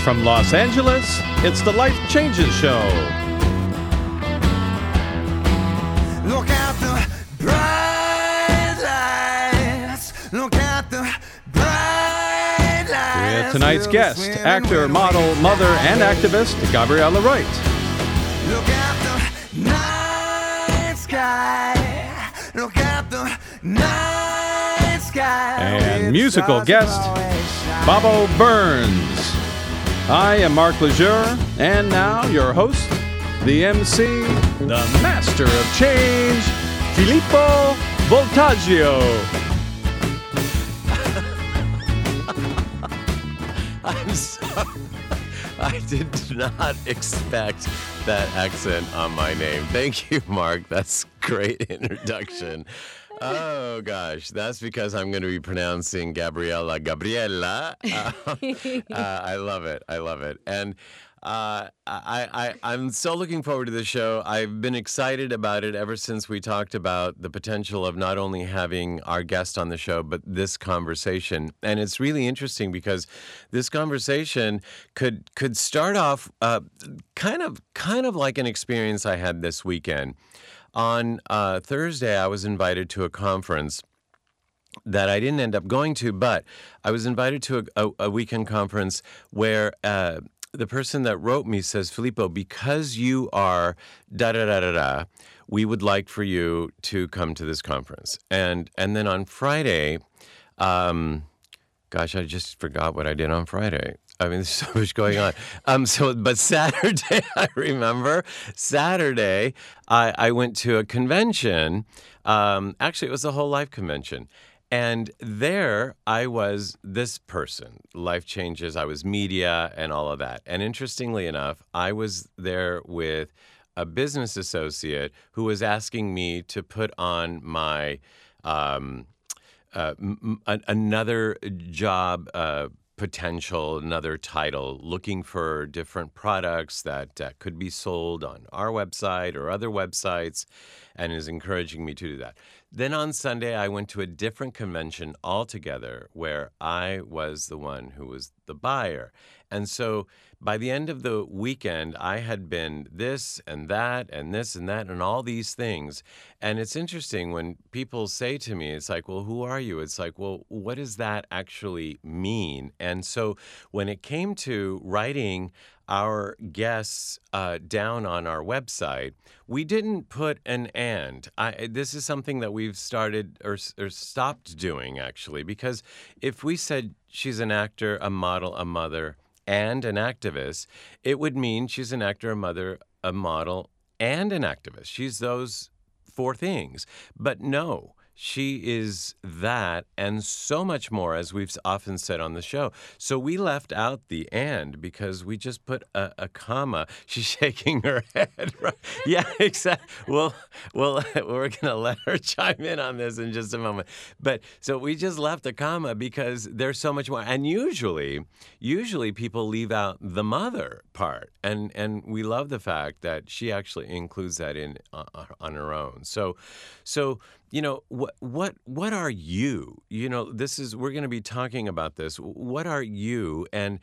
from Los Angeles, it's the Life Changes Show. Look at the bright lights. Look at the bright lights. With tonight's guest, actor, model, mother, and activist, Gabriella Wright. Look at the night sky. Look at the night sky. And musical guest, Bobo Burns. I am Mark Lejeune, and now your host, the MC, the master of change, Filippo Voltaggio. I'm sorry. I did not expect that accent on my name. Thank you, Mark. That's a great introduction. Oh, gosh. That's because I'm going to be pronouncing Gabriella. I love it. I love it. And I'm so looking forward to the show. I've been excited about it ever since we talked about the potential of not only having our guest on the show, but this conversation. And it's really interesting because this conversation could start off kind of like an experience I had this weekend. On Thursday, I was invited to a conference that I didn't end up going to, but I was invited to a weekend conference where the person that wrote me says, Filippo, because you are da-da-da-da-da, we would like for you to come to this conference. And then on Friday, I just forgot what I did on Friday. I mean, there's so much going on. But Saturday, I remember, I went to a convention. Actually, it was a whole life convention. And there I was this person, Life Changes. I was media and all of that. And interestingly enough, I was there with a business associate who was asking me to put on my another job potential, another title, looking for different products that could be sold on our website or other websites, and is encouraging me to do that. Then on Sunday, I went to a different convention altogether where I was the one who was the buyer. And so by the end of the weekend, I had been this and that and this and that and all these things. And it's interesting when people say to me, it's like, well, who are you? It's like, well, what does that actually mean? And so when it came to writing our guests down on our website, we didn't put an and. This is something that we've started or stopped doing, actually, because if we said she's an actor, a model, a mother, and an activist, it would mean she's an actor, a mother, a model, and an activist. She's those four things. But no, she is that and so much more, as we've often said on the show. So we left out the and because we just put a comma. She's shaking her head. Right? Yeah, exactly. Well, we're going to let her chime in on this in just a moment. But so we just left a comma because there's so much more. And usually people leave out the mother part. And we love the fact that she actually includes that in on her own. So you know, what are you? You know, we're going to be talking about this. What are you? And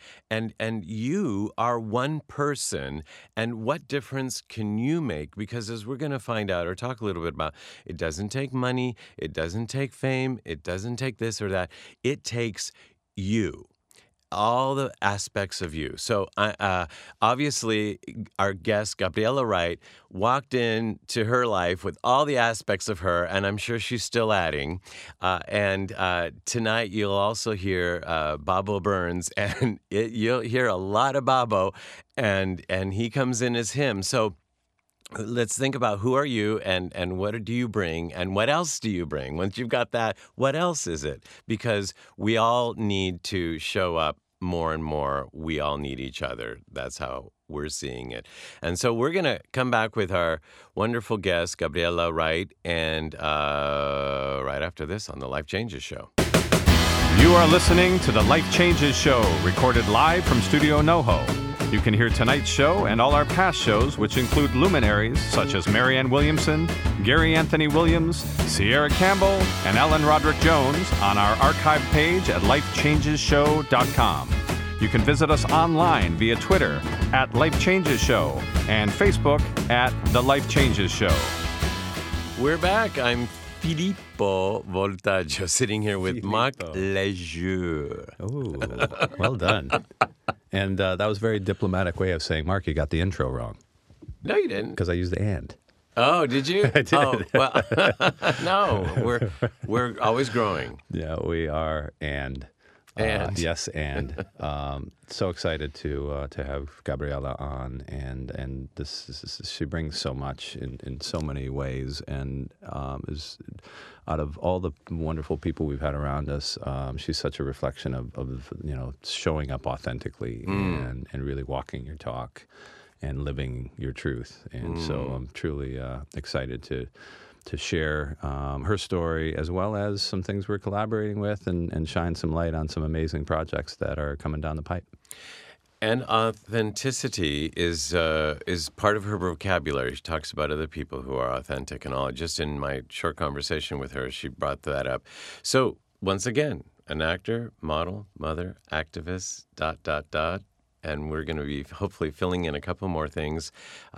you are one person. And what difference can you make? Because as we're going to find out or talk a little bit about, it doesn't take money. It doesn't take fame. It doesn't take this or that. It takes you. All the aspects of you. So obviously, our guest, Gabriella Wright, walked into her life with all the aspects of her, and I'm sure she's still adding. And tonight, you'll also hear Bobo Burns, and you'll hear a lot of Bobo, and he comes in as him. So let's think about who are you and what do you bring and what else do you bring? Once you've got that, what else is it? Because we all need to show up more and more. We all need each other. That's how we're seeing it. And so we're going to come back with our wonderful guest, Gabriella Wright, and right after this on The Life Changes Show. You are listening to The Life Changes Show, recorded live from Studio NoHo. You can hear tonight's show and all our past shows, which include luminaries such as Marianne Williamson, Gary Anthony Williams, Sierra Campbell, and Ellen Roderick Jones on our archive page at lifechangesshow.com. You can visit us online via Twitter at Life Changes Show and Facebook at The Life Changes Show. We're back. I'm Filippo Voltaggio, sitting here with Marc Lejeune. Oh, well done. And that was a very diplomatic way of saying, Mark, you got the intro wrong. No, you didn't. Because I used the and. Oh, did you? I did. Oh, well, no, we're always growing. Yeah, we are. And. Yes, and so excited to have Gabriela on, and she brings so much in so many ways, and is out of all the wonderful people we've had around us, she's such a reflection of showing up authentically and really walking your talk and living your truth, and so I'm truly excited to share her story, as well as some things we're collaborating with, and shine some light on some amazing projects that are coming down the pipe. And authenticity is part of her vocabulary. She talks about other people who are authentic and all. Just in my short conversation with her, she brought that up. So once again, an actor, model, mother, activist, ... And we're going to be hopefully filling in a couple more things.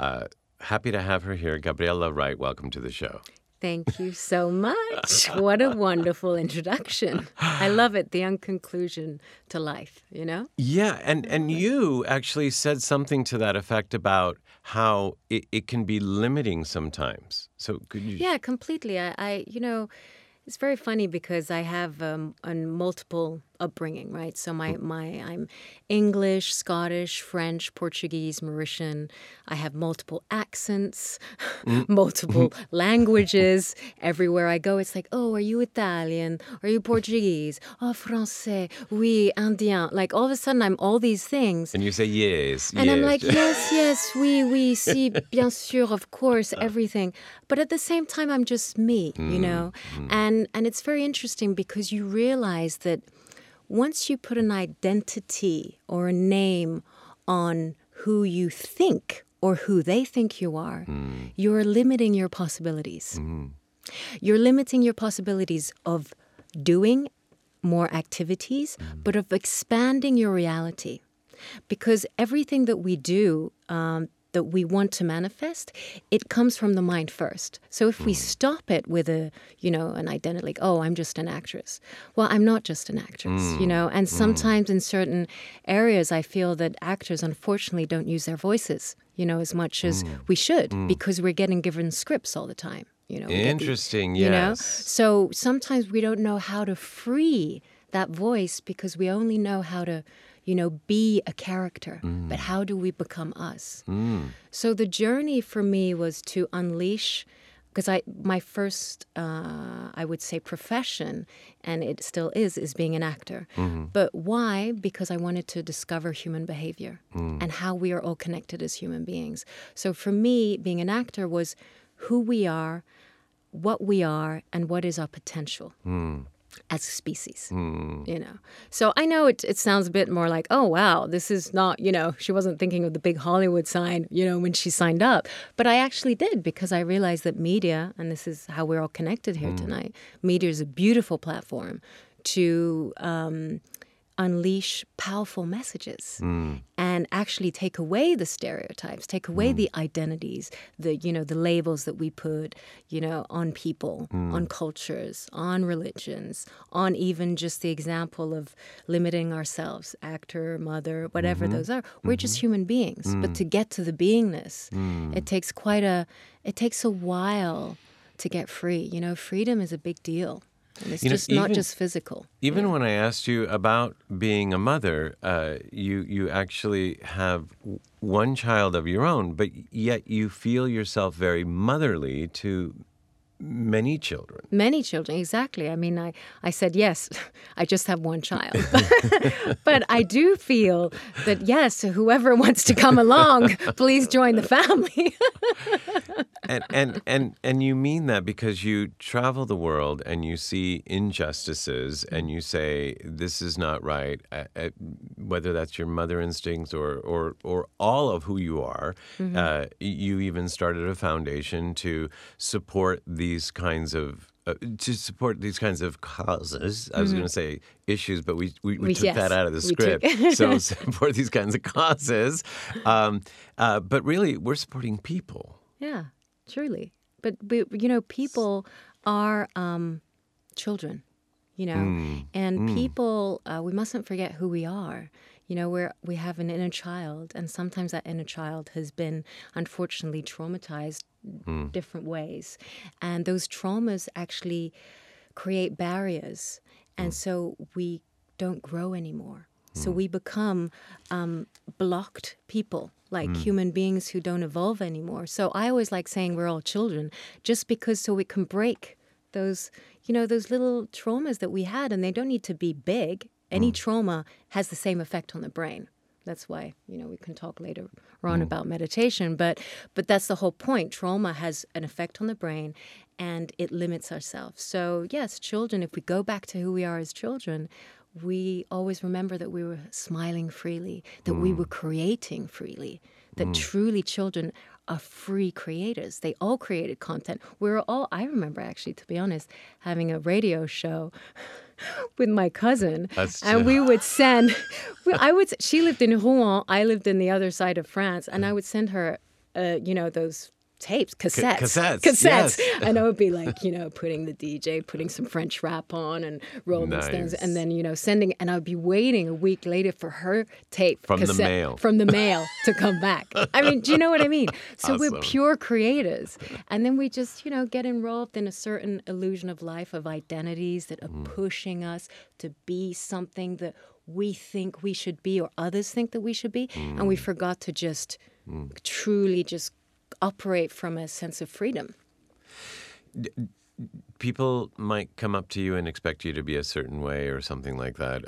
Happy to have her here. Gabriela Wright, welcome to the show. Thank you so much. What a wonderful introduction. I love it, the young conclusion to life, you know? Yeah, and you actually said something to that effect about how it can be limiting sometimes. So could you... Yeah, completely. I it's very funny because I have a multiple upbringing, right? So I'm English, Scottish, French, Portuguese, Mauritian. I have multiple accents, multiple languages. Everywhere I go, it's like, oh, are you Italian? Are you Portuguese? Oh, Français. Oui, Indien. Like all of a sudden, I'm all these things. And you say yes. And I'm like, yes, oui, si, bien sûr, of course, everything. But at the same time, I'm just me, you know? And it's very interesting because you realize that once you put an identity or a name on who you think or who they think you are, you're limiting your possibilities. You're limiting your possibilities of doing more activities, but of expanding your reality. Because everything that we do, that we want to manifest, it comes from the mind first. So if we stop it with an identity like, oh, I'm just an actress. Well, I'm not just an actress, and sometimes in certain areas, I feel that actors, unfortunately, don't use their voices, as much as we should, because we're getting given scripts all the time. Interesting, yes. So sometimes we don't know how to free that voice because we only know how to be a character, but how do we become us? So the journey for me was to unleash, because my first, I would say, profession, and it still is being an actor. But why? Because I wanted to discover human behavior and how we are all connected as human beings. So for me, being an actor was who we are, what we are, and what is our potential. As a species, So I know it sounds a bit more like, oh, wow, this is not, she wasn't thinking of the big Hollywood sign, when she signed up. But I actually did, because I realized that media, and this is how we're all connected here tonight, media is a beautiful platform to unleash powerful messages and actually take away the stereotypes, take away the identities, the labels that we put, on people, on cultures, on religions, on even just the example of limiting ourselves, actor, mother, whatever those are. We're just human beings. But to get to the beingness, it takes a while to get free. Freedom is a big deal. And it's just not just physical. Even when I asked you about being a mother, you actually have one child of your own, but yet you feel yourself very motherly to many children. Many children, exactly. I mean, I said, yes, I just have one child. But I do feel that, yes, whoever wants to come along, please join the family. And you mean that because you travel the world and you see injustices and you say, this is not right, whether that's your mother instincts or all of who you are. You even started a foundation to support these kinds of to support these kinds of causes. I was going to say issues, but we took yes, that out of the we took. script. So support these kinds of causes. But really, we're supporting people. Yeah, truly. But people are children, and people, we mustn't forget who we are. We have an inner child, and sometimes that inner child has been unfortunately traumatized different ways. And those traumas actually create barriers. And so we don't grow anymore. So we become blocked people, like human beings who don't evolve anymore. So I always like saying we're all children, just because so we can break those, those little traumas that we had, and they don't need to be big. Any trauma has the same effect on the brain. That's why, we can talk later on about meditation, but that's the whole point. Trauma has an effect on the brain, and it limits ourselves. So yes, children, if we go back to who we are as children, we always remember that we were smiling freely, that we were creating freely, that truly children are free creators. They all created content. I remember actually, to be honest, having a radio show with my cousin, and we would send. She lived in Rouen, I lived in the other side of France, and I would send her, those tapes, cassettes, yes. And I would be like, putting the DJ, putting some French rap on, and rolling these things, and then sending. And I would be waiting a week later for her tape from cassette the mail to come back. I mean, do you know what I mean? So Awesome. we're pure creators, and then we just get involved in a certain illusion of life, of identities that are pushing us to be something that we think we should be, or others think that we should be, and we forgot to just truly just operate from a sense of freedom. People might come up to you and expect you to be a certain way or something like that.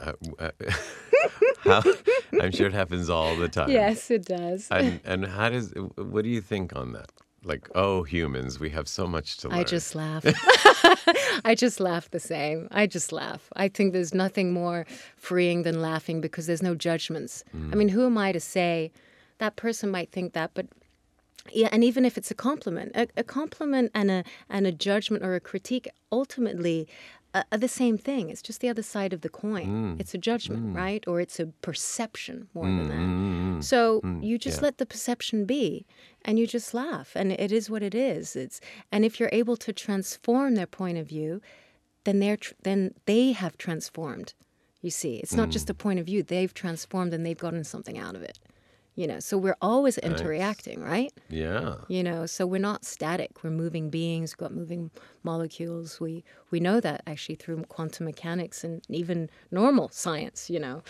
I'm sure it happens all the time. Yes, it does. And what do you think on that? Like, humans, we have so much to learn. I just laugh. I just laugh the same. I just laugh. I think there's nothing more freeing than laughing, because there's no judgments. I mean, who am I to say that person might think that, but yeah, and even if it's a compliment and a judgment or a critique, ultimately are the same thing. It's just the other side of the coin. It's a judgment, right? Or it's a perception more than that. So you just let the perception be, and you just laugh, and it is what it is. And if you're able to transform their point of view, then they have transformed. You see, it's not just a point of view. They've transformed, and they've gotten something out of it. So we're always interacting, right? Yeah. So we're not static. We're moving beings. We've got moving molecules. We know that actually through quantum mechanics and even normal science,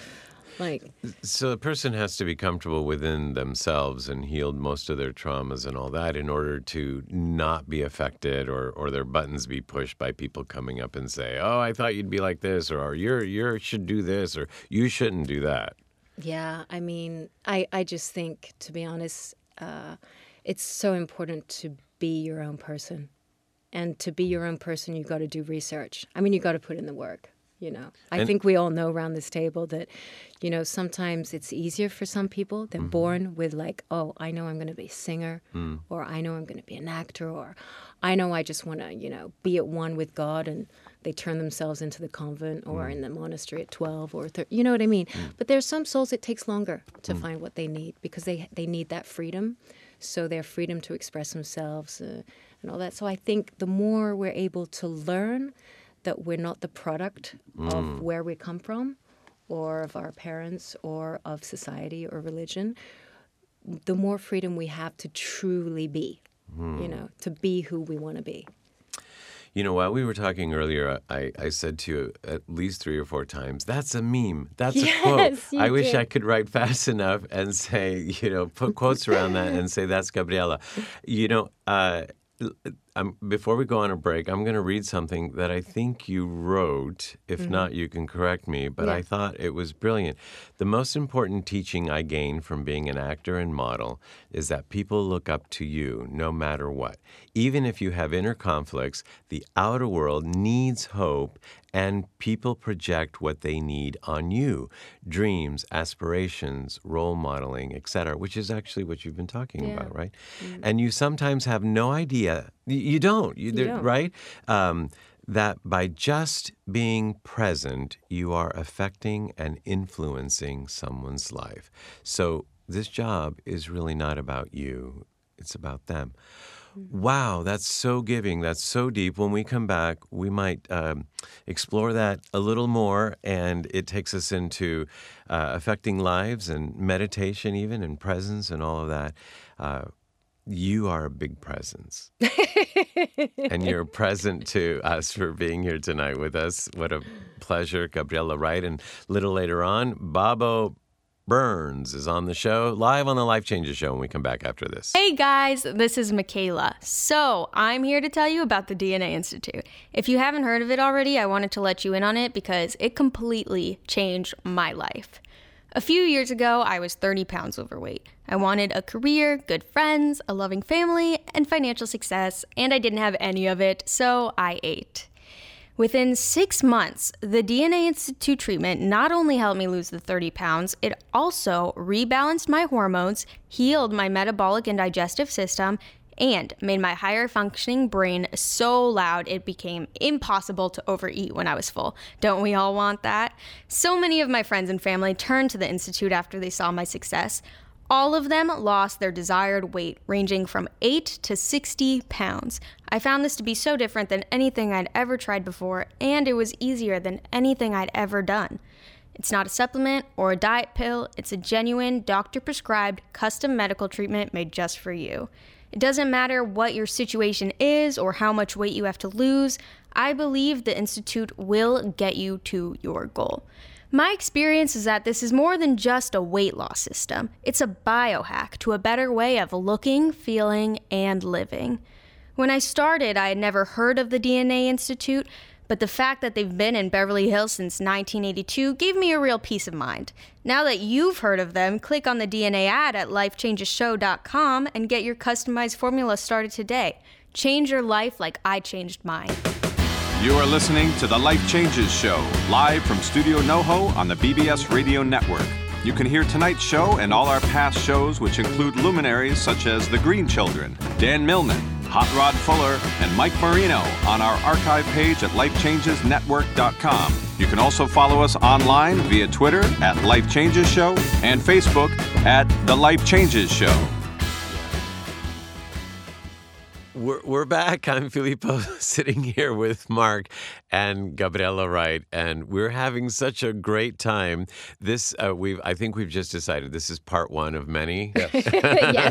So the person has to be comfortable within themselves and healed most of their traumas and all that in order to not be affected or their buttons be pushed by people coming up and say, oh, I thought you'd be like this, or you should do this, or you shouldn't do that. Yeah, I mean, I just think, to be honest, it's so important to be your own person. And to be your own person, you've got to do research. I mean, you've got to put in the work, I think we all know around this table that, sometimes it's easier for some people. They're born with like, oh, I know I'm going to be a singer, or I know I'm going to be an actor, or I know I just want to, be at one with God, and they turn themselves into the convent or in the monastery at 12 or 30, you know what I mean? But there's some souls it takes longer to find what they need, because they need that freedom. So their freedom to express themselves and all that. So I think the more we're able to learn that we're not the product of where we come from, or of our parents, or of society or religion, the more freedom we have to truly be, to be who we want to be. While we were talking earlier, I said to you at least 3 or 4 times, that's a meme. That's a quote. I wish I could write fast enough and say, put quotes around that and say, that's Gabriela. Before we go on a break, I'm going to read something that I think you wrote. If not, you can correct me, but I thought it was brilliant. The most important teaching I gained from being an actor and model is that people look up to you no matter what. Even if you have inner conflicts, the outer world needs hope, and people project what they need on you. Dreams, aspirations, role modeling, etc., which is actually what you've been talking about, right? And you sometimes have no idea. You don't. You don't. Right? that by just being present, you are affecting and influencing someone's life. So this job is really not about you. It's about them. Wow, that's so giving. That's so deep. When we come back, we might explore that a little more, and it takes us into affecting lives and meditation even, and presence and all of that. You are a big presence. And you're present to us for being here tonight with us. What a pleasure, Gabriela Wright. And a little later on, Bobo Burns is on the show, live on the Life Changes Show when we come back after this. Hey guys, this is Michaela. So, I'm here to tell you about the DNA Institute. If you haven't heard of it already, I wanted to let you in on it because it completely changed my life. A few years ago, I was 30 pounds overweight. I wanted a career, good friends, a loving family, and financial success, and I didn't have any of it, so I ate. Within 6 months, the DNA Institute treatment not only helped me lose the 30 pounds, it also rebalanced my hormones, healed my metabolic and digestive system, and made my higher functioning brain so loud it became impossible to overeat when I was full. Don't we all want that? So many of my friends and family turned to the Institute after they saw my success. All of them lost their desired weight, ranging from 8 to 60 pounds. I found this to be so different than anything I'd ever tried before, and it was easier than anything I'd ever done. It's not a supplement or a diet pill. It's a genuine, doctor-prescribed, custom medical treatment made just for you. It doesn't matter what your situation is or how much weight you have to lose. I believe the Institute will get you to your goal. My experience is that this is more than just a weight loss system. It's a biohack to a better way of looking, feeling, and living. When I started, I had never heard of the DNA Institute, but the fact that they've been in Beverly Hills since 1982 gave me a real peace of mind. Now that you've heard of them, click on the DNA ad at lifechangeshow.com and get your customized formula started today. Change your life like I changed mine. You are listening to The Life Changes Show, live from Studio NoHo on the BBS Radio Network. You can hear tonight's show and all our past shows, which include luminaries such as The Green Children, Dan Millman, Hot Rod Fuller, and Mike Marino on our archive page at lifechangesnetwork.com. You can also follow us online via Twitter at Life Changes Show and Facebook at The Life Changes Show. We're back. I'm Filippo, sitting here with Mark and Gabriela Wright, and we're having such a great time. This I think we've just decided this is part one of many. Yes, Yes.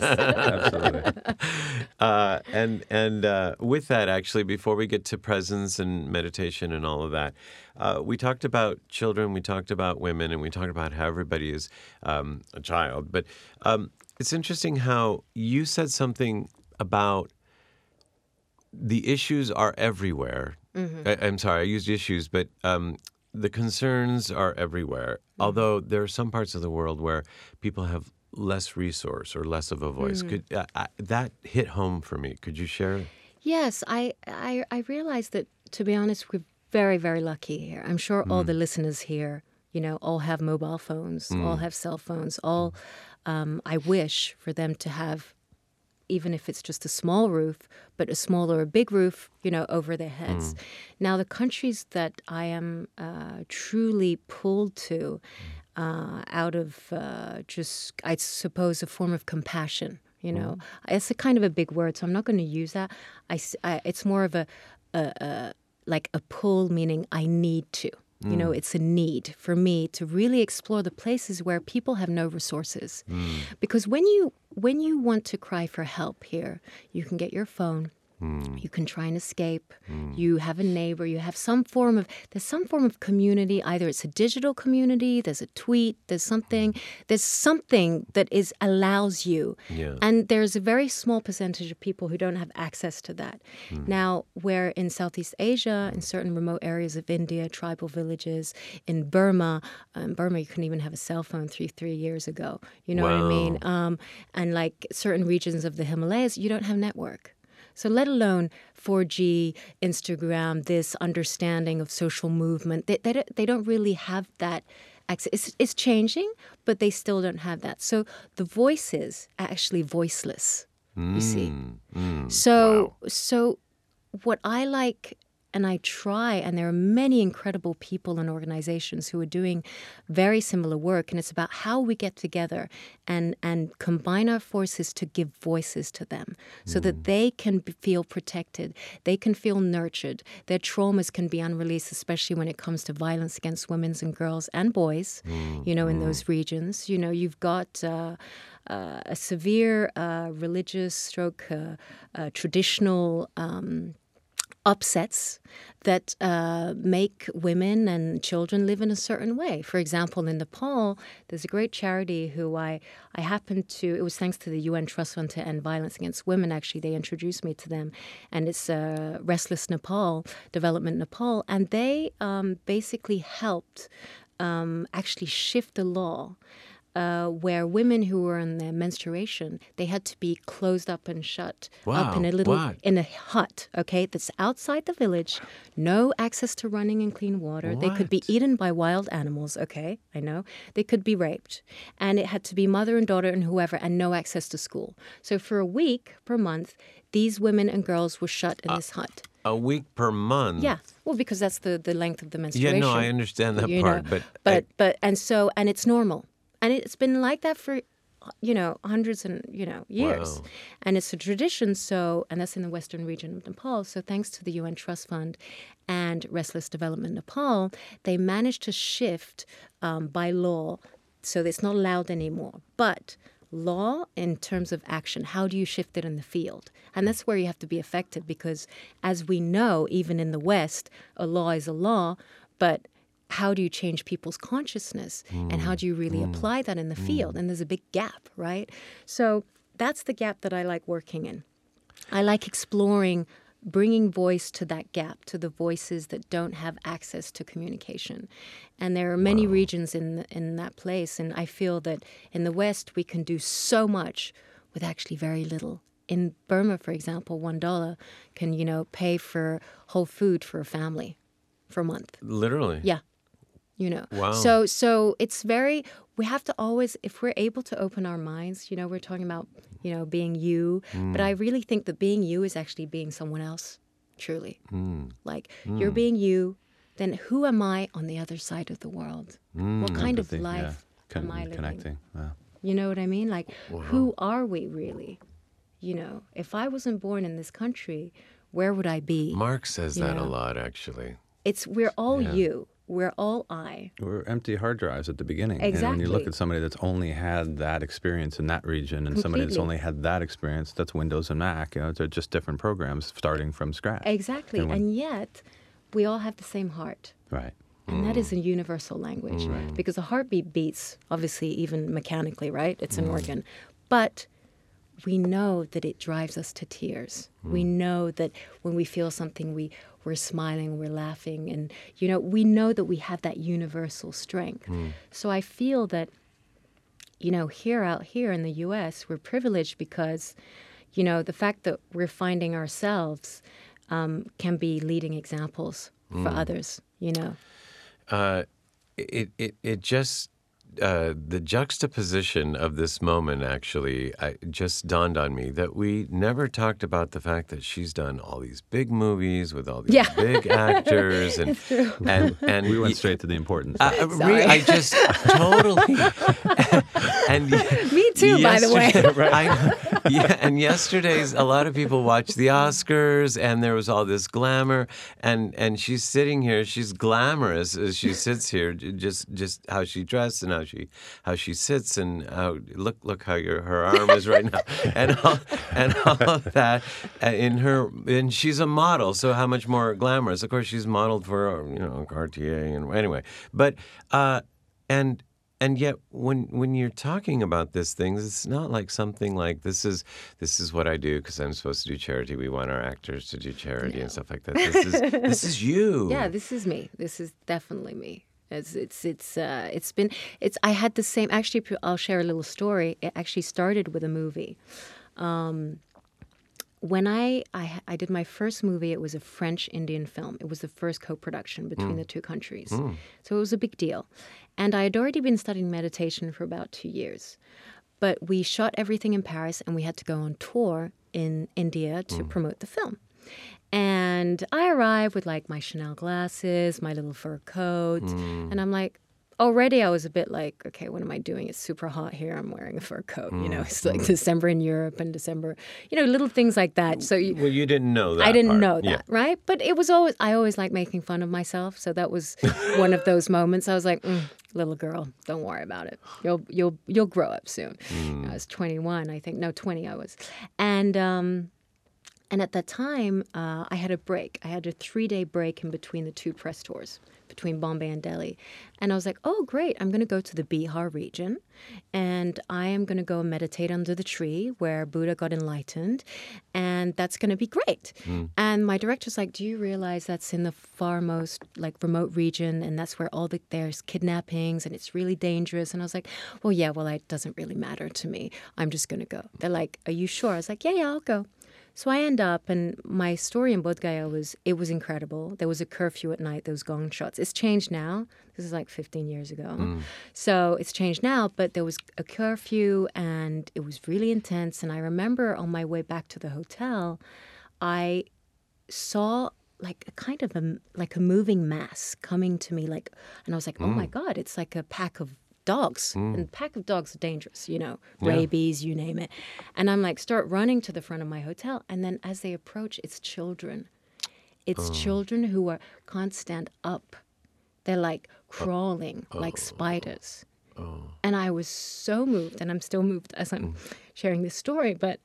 absolutely. And with that, actually, before we get to presence and meditation and all of that, we talked about children, we talked about women, and we talked about how everybody is a child. But it's interesting how you said something about the issues are everywhere. Mm-hmm. I'm sorry, I used issues, but the concerns are everywhere. Mm-hmm. Although there are some parts of the world where people have less resource or less of a voice. Mm-hmm. That hit home for me. Could you share? Yes, I realize that, to be honest, we're very, very lucky here. I'm sure all the listeners here, all have mobile phones, all have cell phones, all, I wish for them to have, even if it's just a small roof, but a small or a big roof, over their heads. Now, the countries that I am truly pulled to out of just, I suppose, a form of compassion, It's a kind of a big word, so I'm not going to use that. It's more of like a pull, meaning I need to. It's a need for me to really explore the places where people have no resources. Because when you want to cry for help here, you can get your phone. You can try and escape. You have a neighbor. You have there's some form of community. Either it's a digital community, there's a tweet, there's something that allows you. Yeah. And there's a very small percentage of people who don't have access to that. Now, where in Southeast Asia, in certain remote areas of India, tribal villages, in Burma you couldn't even have a cell phone 3 years ago. You know what I mean? And like certain regions of the Himalayas, you don't have network. So let alone 4G, Instagram, this understanding of social movement, they don't really have that access. It's changing, but they still don't have that. So the voices are actually voiceless, you see. So what I like and I try, and there are many incredible people and organizations who are doing very similar work, and it's about how we get together and combine our forces to give voices to them so that they can feel protected, they can feel nurtured, their traumas can be unreleased, especially when it comes to violence against women and girls and boys, in those regions. You've got a severe religious stroke traditional upsets that make women and children live in a certain way. For example, in Nepal, there's a great charity who I happened to, it was thanks to the UN Trust Fund to End Violence Against Women, actually, they introduced me to them. And it's Restless Nepal, Development Nepal. And they basically helped actually shift the law where women who were in their menstruation, they had to be closed up and shut up in a hut, okay, that's outside the village, no access to running and clean water. They could be eaten by wild animals, okay, I know. They could be raped. And it had to be mother and daughter and whoever, and no access to school. So for a week per month, these women and girls were shut in this hut. A week per month? Yeah. Well, because that's the length of the menstruation. Yeah, no, I understand that part. And it's normal. And it's been like that for, hundreds and, years. Wow. And it's a tradition, and that's in the western region of Nepal. So thanks to the UN Trust Fund and Restless Development Nepal, they managed to shift by law so it's not allowed anymore. But law in terms of action, how do you shift it in the field? And that's where you have to be effective because, as we know, even in the West, a law is a law, but how do you change people's consciousness and how do you really apply that in the field? And there's a big gap, right? So that's the gap that I like working in. I like exploring, bringing voice to that gap, to the voices that don't have access to communication. And there are many regions in that place. And I feel that in the West, we can do so much with actually very little. In Burma, for example, $1 can, pay for whole food for a family for a month. Literally? Yeah. Wow. So it's we have to always, if we're able to open our minds, we're talking about, being you, but I really think that being you is actually being someone else, truly. You're being you, then who am I on the other side of the world? What kind of life am I living? Connecting. Wow. You know what I mean? Who are we really? If I wasn't born in this country, where would I be? Mark says that a lot, actually. We're all you. We're all I. We're empty hard drives at the beginning. Exactly. And when you look at somebody that's only had that experience in that region and somebody that's only had that experience, that's Windows and Mac, they're just different programs starting from scratch. Exactly. And yet, we all have the same heart. Right. And that is a universal language. Right. Because a heartbeat beats, obviously, even mechanically, right? It's an organ. But we know that it drives us to tears. We know that when we feel something, we're smiling, we're laughing, and we know that we have that universal strength. So I feel that, out here in the U.S., we're privileged because, the fact that we're finding ourselves can be leading examples for others. It just. The juxtaposition of this moment actually just dawned on me that we never talked about the fact that she's done all these big movies with all these big actors, and it's true. and We went straight to the important I just totally and me too, by the way. And yesterday's a lot of people watched the Oscars, and there was all this glamour, and she's sitting here, she's glamorous as she sits here, just how she dressed and how she sits, and look how her arm is right now, and all of that and she's a model, so how much more glamorous? Of course, she's modeled for Cartier, and anyway, but and yet when you're talking about these things, it's not like something like this is what I do because I'm supposed to do charity. We want our actors to do charity and stuff like that. This is you. Yeah, this is me. This is definitely me. I had the same, actually, I'll share a little story. It actually started with a movie. When I did my first movie, it was a French-Indian film. It was the first co-production between the two countries. So it was a big deal. And I had already been studying meditation for about 2 years. But we shot everything in Paris, and we had to go on tour in India to promote the film. And I arrive with like my Chanel glasses, my little fur coat, and I'm like, already I was a bit like, okay, what am I doing? It's super hot here. I'm wearing a fur coat. It's like December in Europe and December, little things like that. So Well, you didn't know that. I didn't part. know that, right? But it was always, I always like making fun of myself. So that was one of those moments. I was like, little girl, don't worry about it. You'll grow up soon. I was 21, I think. No, 20 I was. And at that time, I had a break. I had a 3-day break in between the two press tours, between Bombay and Delhi. And I was like, oh, great. I'm going to go to the Bihar region, and I am going to go meditate under the tree where Buddha got enlightened, and that's going to be great. And my director's like, do you realize that's in the far most remote region, and that's where there's kidnappings, and it's really dangerous? And I was like, well, yeah, it doesn't really matter to me. I'm just going to go. They're like, are you sure? I was like, yeah, I'll go. So I end up, and my story in Bodh Gaya was incredible. There was a curfew at night, those gong shots. It's changed now. This is like 15 years ago. So it's changed now, but there was a curfew, and it was really intense. And I remember on my way back to the hotel, I saw like a kind of a moving mass coming to me, and I was like, oh my God, it's like a pack of dogs. And a pack of dogs are dangerous, rabies, you name it. And I'm like, start running to the front of my hotel. And then as they approach, it's children. It's children who can't stand up. They're like crawling like spiders. And I was so moved, and I'm still moved as I'm sharing this story, but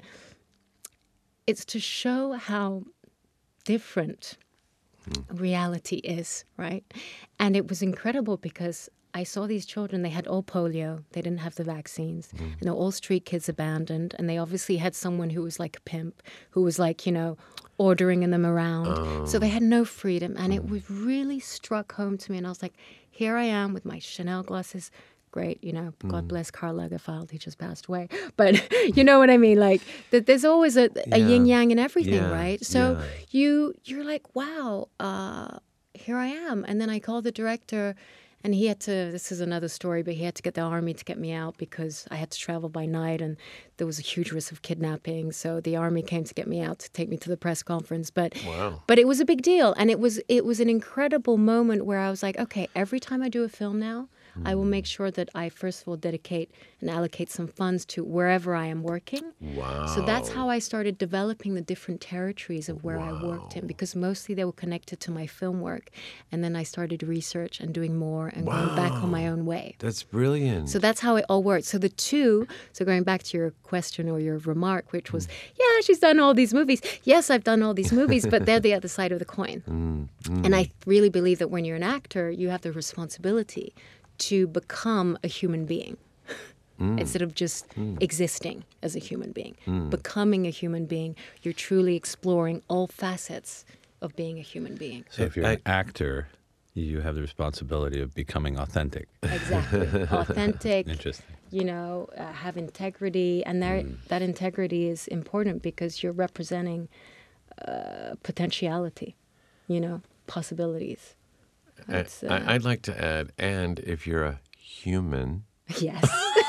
it's to show how different reality is, right? And it was incredible because I saw these children, they had all polio, they didn't have the vaccines, and they're all street kids abandoned, and they obviously had someone who was like a pimp, who was like, ordering them around. So they had no freedom, and it was really struck home to me, and I was like, here I am with my Chanel glasses. Great, God bless Karl Lagerfeld, he just passed away. But you know what I mean? Like, there's always a yin-yang in everything, right? So you're like, wow, here I am. And then I called the director, and he had to, this is another story, but he had to get the army to get me out because I had to travel by night and there was a huge risk of kidnapping. So the army came to get me out to take me to the press conference. But it was a big deal. And it was an incredible moment where I was like, okay, every time I do a film now, I will make sure that I first of all dedicate and allocate some funds to wherever I am working. Wow. So that's how I started developing the different territories of where I worked in, because mostly they were connected to my film work. And then I started research and doing more and going back on my own way. That's brilliant. So that's how it all worked. So going back to your question or your remark, which was, yeah, she's done all these movies. Yes, I've done all these movies, but they're the other side of the coin. And I really believe that when you're an actor, you have the responsibility to become a human being instead of just existing as a human being. Becoming a human being, you're truly exploring all facets of being a human being. So if you're an actor, you have the responsibility of becoming authentic. Exactly. Authentic. Interesting. Have integrity. And that integrity is important because you're representing potentiality, possibilities. I'd like to add, and if you're a human, yes,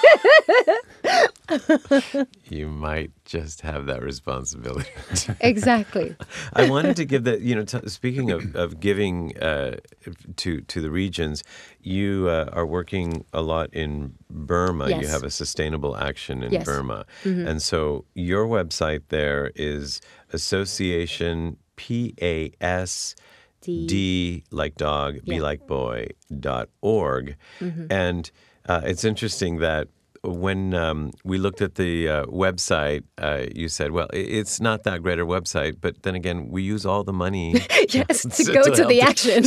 you might just have that responsibility. Exactly. I wanted to give that, speaking of giving to the regions, you are working a lot in Burma. Yes. You have a sustainable action in Yes. Burma. And so your website there is Association PAS D like dog, B like boy.org. And it's interesting that when we looked at the website, you said, well, it's not that great a website, but then again, we use all the money yes, to go to the action.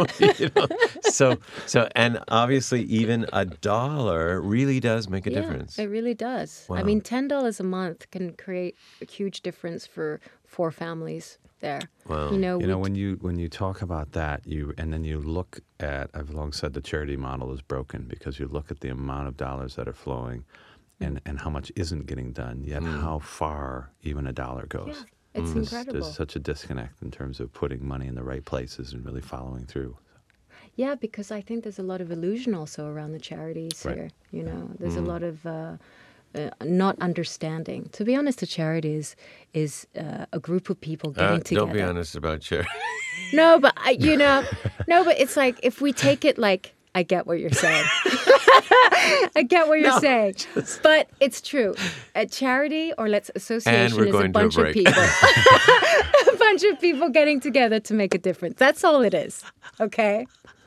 So, and obviously even $1 really does make a difference. It really does. Wow. I mean, $10 a month can create a huge difference for 4 families there. Wow. When you talk about that, and then you look at, I've long said the charity model is broken because you look at the amount of dollars that are flowing and how much isn't getting done, yet how far even $1 goes. Yeah, it's incredible. There's such a disconnect in terms of putting money in the right places and really following through. Yeah, because I think there's a lot of illusion also around the charities here. There's a lot of not understanding. To be honest, a charity is a group of people getting together. Don't be honest about charity. No, but but it's like if we take it like, I get what you're saying. I get what you're saying. But it's true. A charity or association is a bunch of people. A bunch of people getting together to make a difference. That's all it is. Okay?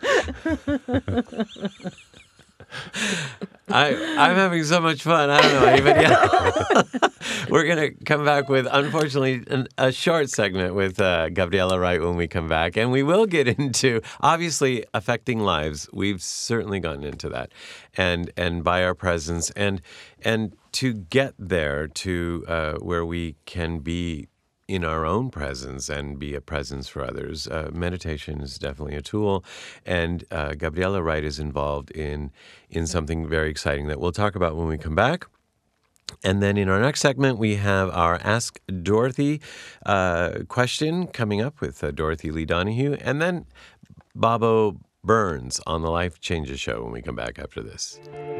I'm having so much fun. I don't know anybody else. We're going to come back with, unfortunately, a short segment with Gabriela Wright when we come back. And we will get into, obviously, affecting lives. We've certainly gotten into that. And by our presence. And to get there to where we can be in our own presence and be a presence for others. Meditation is definitely a tool, and Gabriela Wright is involved in something very exciting that we'll talk about when we come back. And then in our next segment, we have our Ask Dorothy question coming up with Dorothy Lee Donahue, and then Bobo Burns on the Life Changes Show when we come back after this.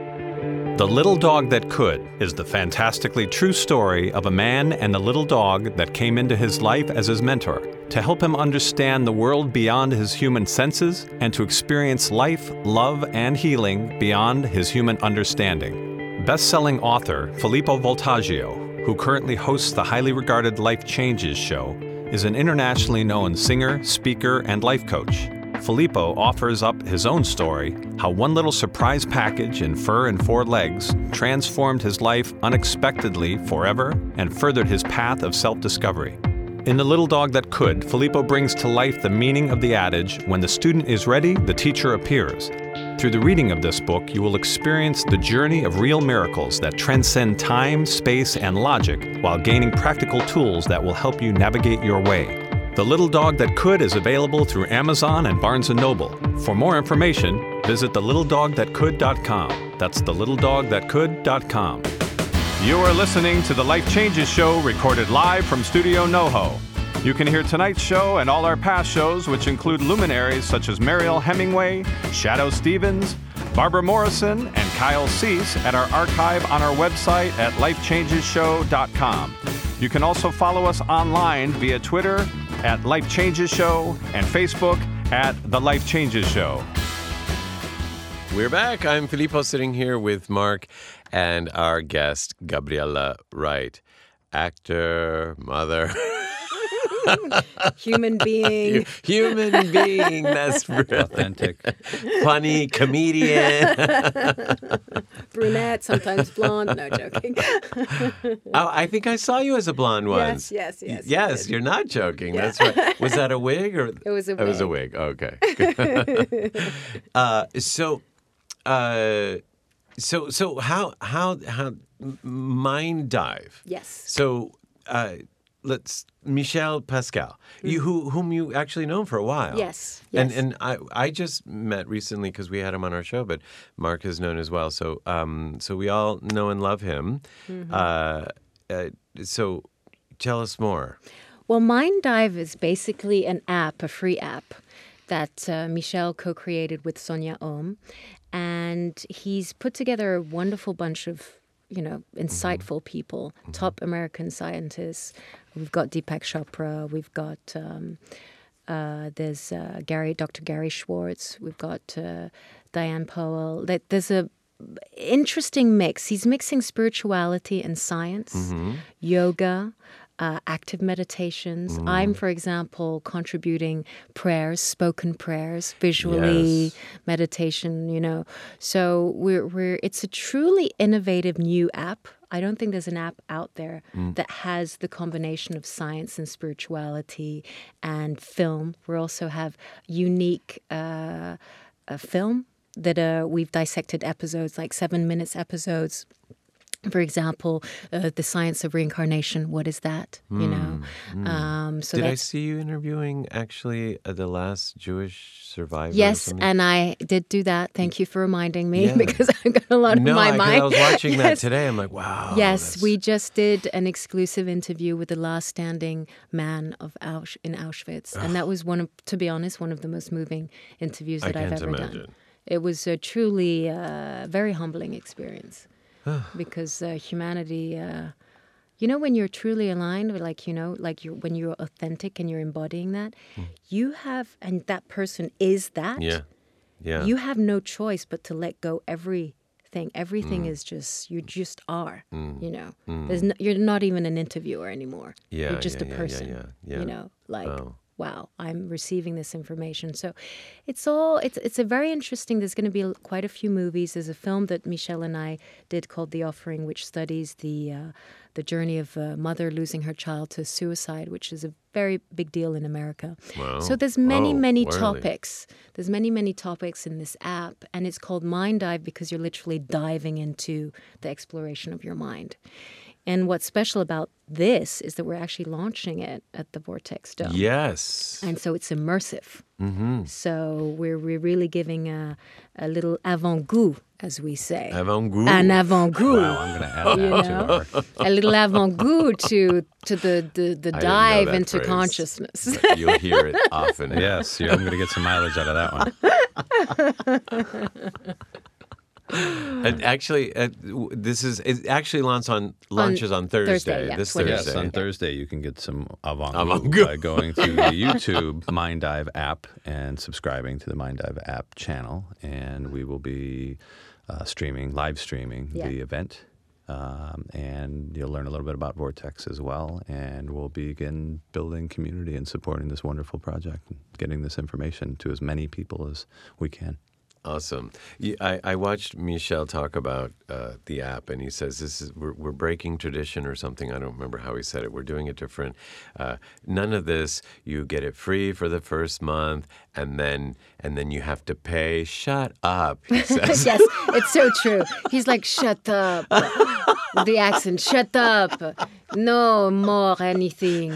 The Little Dog That Could is the fantastically true story of a man and a little dog that came into his life as his mentor to help him understand the world beyond his human senses and to experience life, love, and healing beyond his human understanding. Best-selling author Filippo Voltaggio, who currently hosts the highly regarded Life Changes Show, is an internationally known singer, speaker, and life coach. Filippo offers up his own story, how one little surprise package in fur and 4 legs transformed his life unexpectedly forever and furthered his path of self-discovery. In The Little Dog That Could, Filippo brings to life the meaning of the adage, when the student is ready, the teacher appears. Through the reading of this book, you will experience the journey of real miracles that transcend time, space, and logic while gaining practical tools that will help you navigate your way. The Little Dog That Could is available through Amazon and Barnes & Noble. For more information, visit thelittledogthatcould.com. That's thelittledogthatcould.com. You are listening to the Life Changes Show, recorded live from Studio NoHo. You can hear tonight's show and all our past shows, which include luminaries such as Mariel Hemingway, Shadow Stevens, Barbara Morrison, and Kyle Cease at our archive on our website at lifechangesshow.com. You can also follow us online via Twitter at Life Changes Show and Facebook at The Life Changes Show. We're back. I'm Filippo sitting here with Mark and our guest, Gabriela Wright. Actor, mother. Human being. Human being. That's brilliant. Authentic. Funny comedian. Brunette, sometimes blonde. No, joking. Oh, I think I saw you as a blonde once. Yes. Yes, you're not joking. Yeah. That's right. Was that a wig or? It was a wig. It was a wig. Okay. So how Mind Dive? Yes. So Michel Pascal, whom you actually known for a while. Yes. And I just met recently because we had him on our show, but Mark is known as well. So we all know and love him. Mm-hmm. So tell us more. Well, Mind Dive is basically an app, a free app that Michel co-created with Sonia Ohm, and he's put together a wonderful bunch of insightful people, top American scientists. We've got Deepak Chopra. We've got there's Dr. Gary Schwartz. We've got Diane Powell. There's a interesting mix. He's mixing spirituality and science, yoga, active meditations. I'm, for example, contributing prayers, spoken prayers, visually, meditation, So it's a truly innovative new app. I don't think there's an app out there that has the combination of science and spirituality and film. We also have unique film that we've dissected episodes, like 7 minutes episodes. For example, the science of reincarnation. What is that? So did I see you interviewing actually the last Jewish survivor? Yes, and I did do that. Thank you for reminding me because I've got a lot in my mind. I was watching that today. I'm like, wow. Yes, we just did an exclusive interview with the last standing man in Auschwitz, and that was to be honest, one of the most moving interviews that I've ever done. It was a truly very humbling experience. because humanity, when you're truly aligned, when you're authentic and you're embodying that, you have, and that person is that. Yeah. Yeah. You have no choice but to let go everything. Everything is just, you just are, There's you're not even an interviewer anymore. Yeah, You're just yeah, a yeah, person, Wow. wow, I'm receiving this information. So it's a very interesting, there's going to be quite a few movies. There's a film that Michelle and I did called The Offering, which studies the journey of a mother losing her child to suicide, which is a very big deal in America. Wow. So there's many Really? topics. There's many topics in this app, and it's called Mind Dive because you're literally diving into the exploration of your mind. And what's special about this is that we're actually launching it at the Vortex Dome. Yes. And so it's immersive. Mm-hmm. So we're really giving a little avant-goût, as we say. Avant-goût. An avant-goût. Wow, I'm going to add that to our... A little avant-goût to the dive that into phrase. Consciousness. You'll hear it often. Yes, I'm going to get some mileage out of that one. And actually, it actually launches on Thursday. yeah, This 20th. Thursday. Yes, on Thursday you can get some avant-goût Avant-goût. by going to the YouTube Mind Dive app and subscribing to the Mind Dive app channel. And we will be live streaming the event. And you'll learn a little bit about Vortex as well. And we'll begin building community and supporting this wonderful project and getting this information to as many people as we can. Awesome. I watched Michel talk about the app, and he says we're breaking tradition or something. I don't remember how he said it. We're doing it different. None of this. You get it free for the first month, and then you have to pay. Shut up, he says. Yes, it's so true. He's like, shut up. The accent, shut up. No more anything.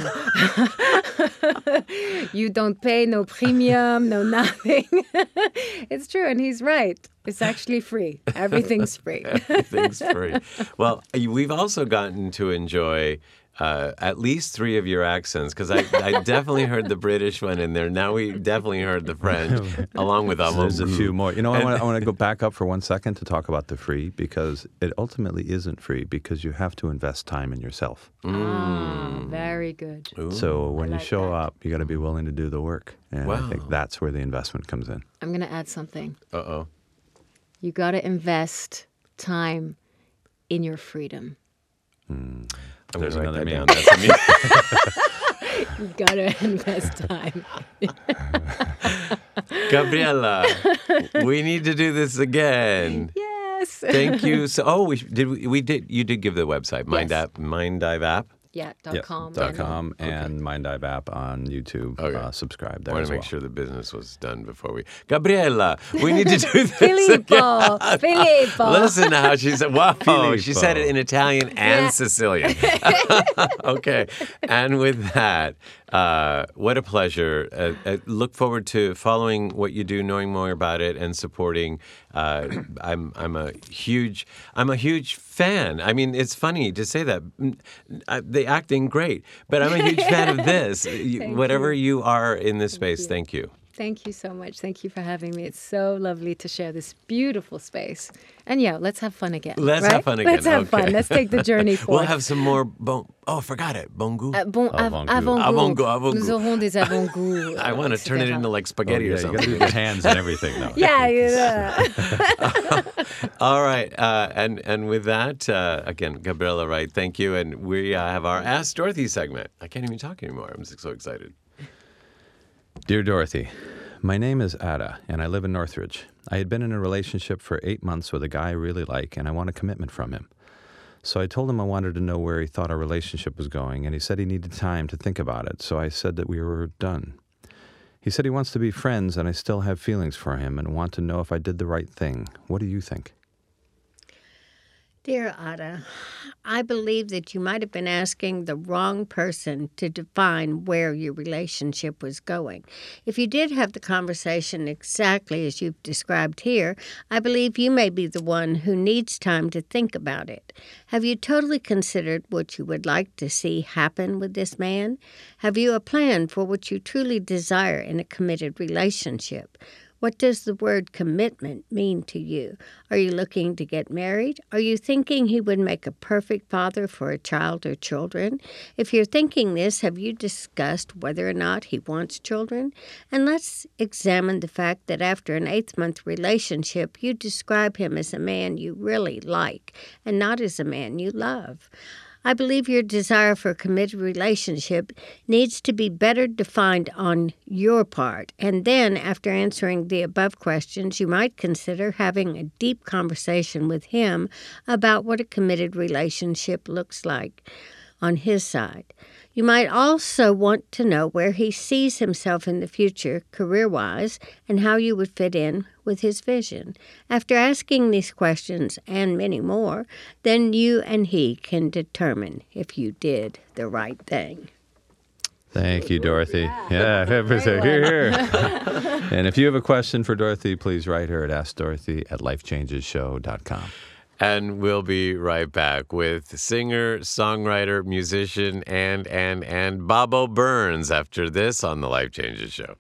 You don't pay no premium, no nothing. It's true, and he's right. It's actually free. Everything's free. Everything's free. Well, we've also gotten to enjoy at least 3 of your accents, because I definitely heard the British one in there. Now we definitely heard the French, along with There's a few more. I want to go back up for 1 second to talk about the free, because it ultimately isn't free, because you have to invest time in yourself. Very good. So when you show up, you got to be willing to do the work. And I think Wow. that's where the investment comes in. I'm going to add something. Uh-oh. You got to invest time in your freedom. I'm There's going to write another that meme. down. That's a meme. You got to invest time. Gabriella, we need to do this again. Yes. Thank you. So, you did give the website, Yes. Mind Dive app. Yeah, .com. .com and Mind Dive app on YouTube. Okay. Subscribe I there want as to make well. sure the business was done before we... Gabriella, we need to do this Filippo. again. Filippo. Listen to how she said, wow, Filippo. she said it in Italian and Yeah. Sicilian. Okay. And with that, what a pleasure. Look forward to following what you do, knowing more about it, and supporting. I'm a huge fan. I mean, it's funny to say that. The acting, great. But I'm a huge fan of this. Whatever you are in this space, thank you. Thank you so much. Thank you for having me. It's so lovely to share this beautiful space. And let's have fun again. Let's right? have fun again. Let's have Okay. fun. Let's take the journey forward. We'll have some more I forgot it. Bon goût. Avant-goût. Avant-goût. Nous aurons des avant-goûts. I want to turn it into like spaghetti or You got to something. do the hands and everything, though. Yeah. All right. And with that, again, Gabriella Wright, thank you. And we have our Ask Dorothy segment. I can't even talk anymore. I'm so excited. Dear Dorothy, my name is Ada, and I live in Northridge. I had been in a relationship for 8 months with a guy I really like, and I want a commitment from him. So I told him I wanted to know where he thought our relationship was going, and he said he needed time to think about it, so I said that we were done. He said he wants to be friends, and I still have feelings for him and want to know if I did the right thing. What do you think? Dear Ada, I believe that you might have been asking the wrong person to define where your relationship was going. If you did have the conversation exactly as you've described here, I believe you may be the one who needs time to think about it. Have you totally considered what you would like to see happen with this man? Have you a plan for what you truly desire in a committed relationship? What does the word commitment mean to you? Are you looking to get married? Are you thinking he would make a perfect father for a child or children? If you're thinking this, have you discussed whether or not he wants children? And let's examine the fact that after an 8th-month relationship, you describe him as a man you really like and not as a man you love. I believe your desire for a committed relationship needs to be better defined on your part. And then, after answering the above questions, you might consider having a deep conversation with him about what a committed relationship looks like on his side. You might also want to know where he sees himself in the future, career-wise, and how you would fit in with his vision. After asking these questions and many more, then you and he can determine if you did the right thing. Thank you, Dorothy. Yeah, here. And if you have a question for Dorothy, please write her at AskDorothy@LifeChangesShow.com. And we'll be right back with singer, songwriter, musician, and Bobo Burns after this on The Life Changes Show.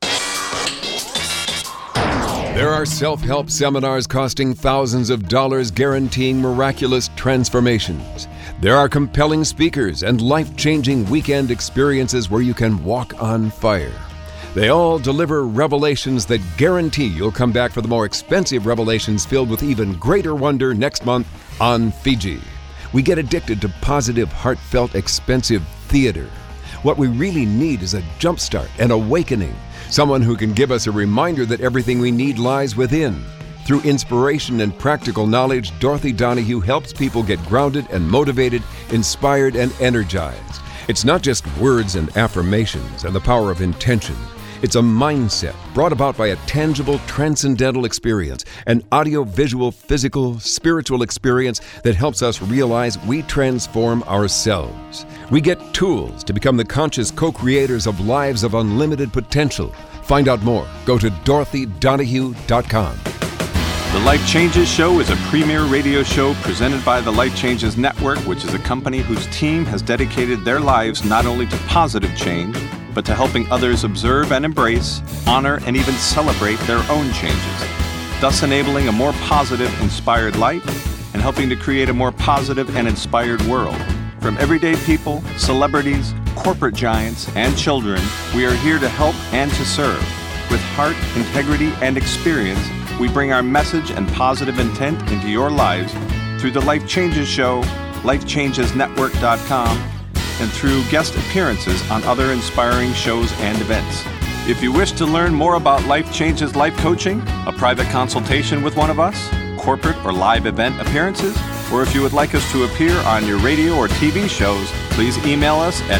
There are self-help seminars costing thousands of dollars guaranteeing miraculous transformations. There are compelling speakers and life-changing weekend experiences where you can walk on fire. They all deliver revelations that guarantee you'll come back for the more expensive revelations filled with even greater wonder next month on Fiji. We get addicted to positive, heartfelt, expensive theater. What we really need is a jumpstart, an awakening, someone who can give us a reminder that everything we need lies within. Through inspiration and practical knowledge, Dorothy Donahue helps people get grounded and motivated, inspired and energized. It's not just words and affirmations and the power of intention. It's a mindset brought about by a tangible, transcendental experience, an audio-visual, physical, spiritual experience that helps us realize we transform ourselves. We get tools to become the conscious co-creators of lives of unlimited potential. Find out more. Go to DorothyDonahue.com. The Life Changes Show is a premier radio show presented by the Life Changes Network, which is a company whose team has dedicated their lives not only to positive change, but to helping others observe and embrace, honor, and even celebrate their own changes, thus enabling a more positive, inspired life and helping to create a more positive and inspired world. From everyday people, celebrities, corporate giants, and children, we are here to help and to serve. With heart, integrity, and experience, we bring our message and positive intent into your lives through the Life Changes Show, LifeChangesNetwork.com, and through guest appearances on other inspiring shows and events. If you wish to learn more about Life Changes Life Coaching, a private consultation with one of us, corporate or live event appearances, or if you would like us to appear on your radio or TV shows, please email us at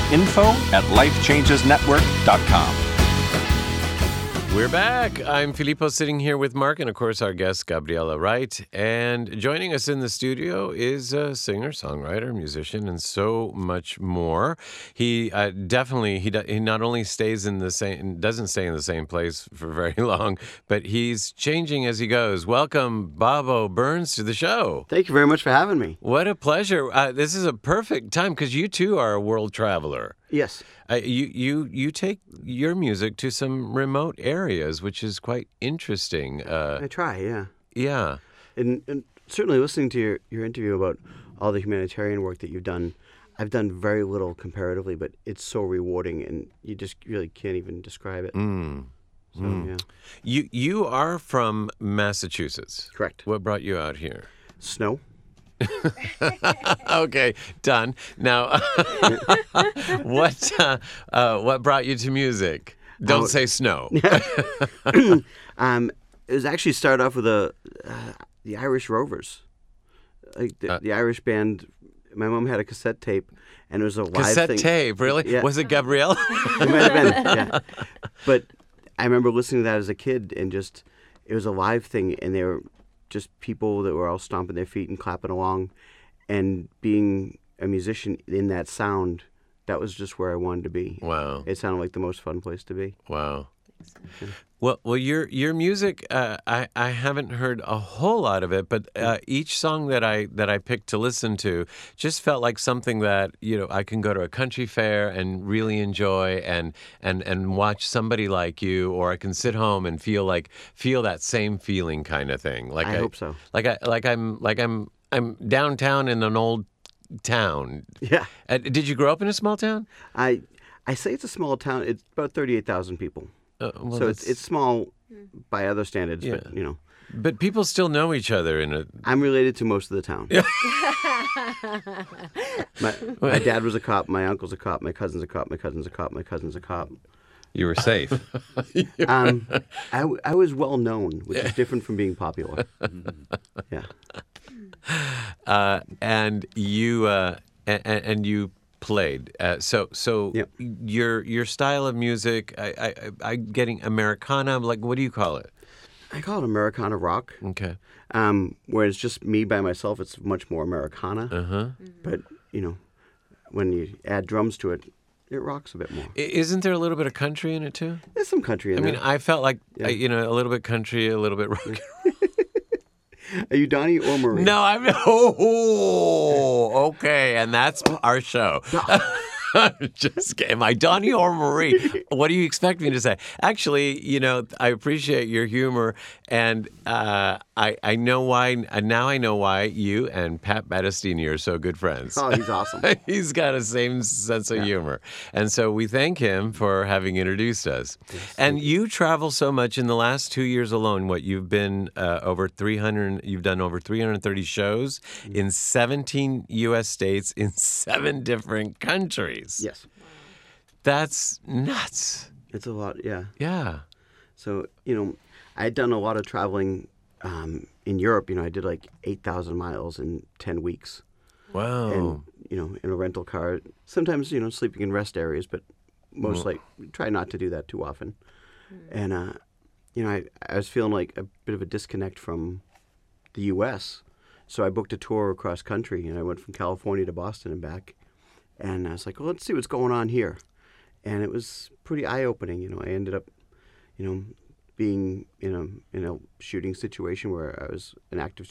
info@lifechangesnetwork.com. We're back. I'm Filippo sitting here with Mark and, of course, our guest, Gabriela Wright. And joining us in the studio is a singer, songwriter, musician, and so much more. He he not only stays in the same, doesn't stay in the same place for very long, but he's changing as he goes. Welcome, Bobo Burns, to the show. Thank you very much for having me. What a pleasure. This is a perfect time because you, too, are a world traveler. Yes. You take your music to some remote areas, which is quite interesting. I try, yeah. Yeah. And certainly listening to your interview about all the humanitarian work that you've done, I've done very little comparatively, but it's so rewarding, and you just really can't even describe it. Yeah. You are from Massachusetts. Correct. What brought you out here? Snow. Okay, done. Now, what brought you to music? Don't say snow. It was actually started off with the Irish Rovers, like the Irish band. My mom had a cassette tape, and it was a live cassette thing. tape. Really? Yeah. Was it Gabrielle? It might have been. Yeah. But I remember listening to that as a kid, and just it was a live thing, and they were just people that were all stomping their feet and clapping along, and being a musician in that sound, that was just where I wanted to be. Wow. It sounded like the most fun place to be. Wow. Well, your music, I haven't heard a whole lot of it, but each song that I picked to listen to just felt like something that I can go to a country fair and really enjoy, and watch somebody like you, or I can sit home and feel that same feeling kind of thing. Like I hope so. I'm downtown in an old town. Yeah. Did you grow up in a small town? I say it's a small town. It's about 38,000 people. Well, So it's small by other standards, Yeah. but But people still know each other in a. I'm related to most of the town. My dad was a cop. My uncle's a cop. My cousin's a cop. My cousin's a cop. My cousin's a cop. You were safe. I was well known, which is different from being popular. Yeah. And you played. So Yep. your style of music, I'm getting Americana. Like, what do you call it? I call it Americana rock. Okay. Where it's just me by myself, it's much more Americana. But when you add drums to it, it rocks a bit more. Isn't there a little bit of country in it too? There's some country in there. I mean, I felt like Yeah. a little bit country, a little bit rock. Are you Donnie or Marie? No, I'm. Oh, okay, and that's our show. Just kidding. Am I Donnie or Marie? What do you expect me to say? Actually, I appreciate your humor, and I know why. Now I know why you and Pat Battistini are so good friends. Oh, he's awesome. He's got the same sense of humor. And so we thank him for having introduced us. And you travel so much in the last 2 years alone. You've been over 300, you've done over 330 shows in 17 U.S. states in 7 different countries. Yes. That's nuts. It's a lot, yeah. Yeah. So, I had done a lot of traveling in Europe. I did like 8,000 miles in 10 weeks. Wow. And, in a rental car. Sometimes, sleeping in rest areas, but most try not to do that too often. And, I was feeling like a bit of a disconnect from the U.S. So I booked a tour across country, and I went from California to Boston and back. And I was like, well, let's see what's going on here. And it was pretty eye-opening. I ended up, being in a shooting situation where I was an active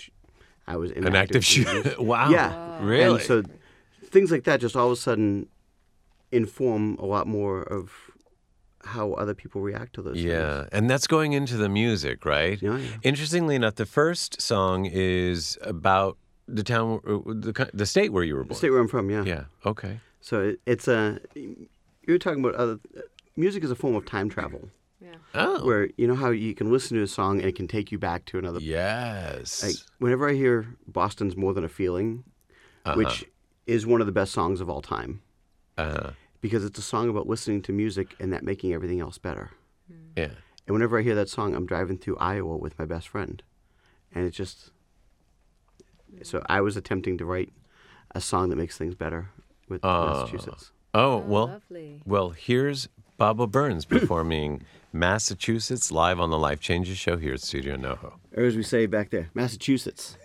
shooter. Wow. Yeah. Really? And so things like that just all of a sudden inform a lot more of how other people react to those things. And that's going into the music, right? Yeah. Interestingly enough, the first song is about the town, the state where you were born. The state where I'm from, yeah. Yeah. Okay. So it's you were talking about music is a form of time travel. Oh. Where how you can listen to a song and it can take you back to another. Yes. Like whenever I hear Boston's More Than a Feeling, which is one of the best songs of all time, because it's a song about listening to music and that making everything else better. Yeah. And whenever I hear that song, I'm driving through Iowa with my best friend, and it's just. So I was attempting to write a song that makes things better with Massachusetts. Oh, lovely. Well, here's Bobo Burns performing Massachusetts live on the Life Changes show here at Studio NoHo. Or as we say back there, Massachusetts.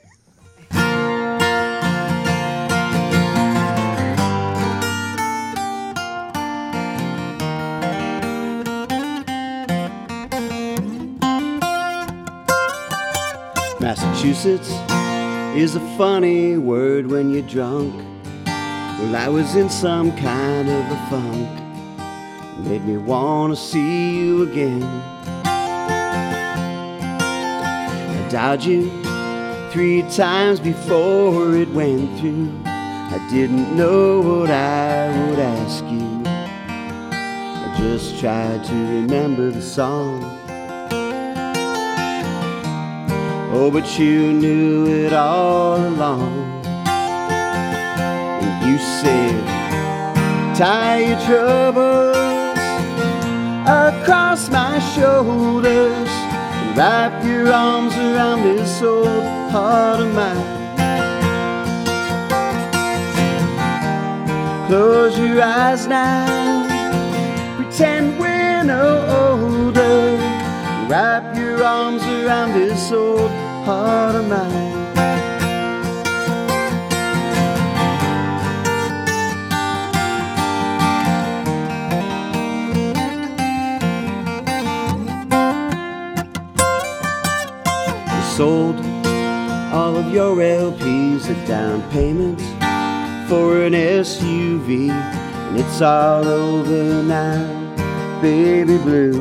Massachusetts is a funny word when you're drunk. Well, I was in some kind of a funk. Made me want to see you again. I dialed you 3 times before it went through. I didn't know what I would ask you. I just tried to remember the song. Oh, but you knew it all along. And you said, tie your troubles across my shoulders and wrap your arms around this old heart of mine. Close your eyes now, pretend we're no older. Wrap your arms around this old heart of mine. all of your LPs, a down payment for an SUV, and it's all over now, baby blue.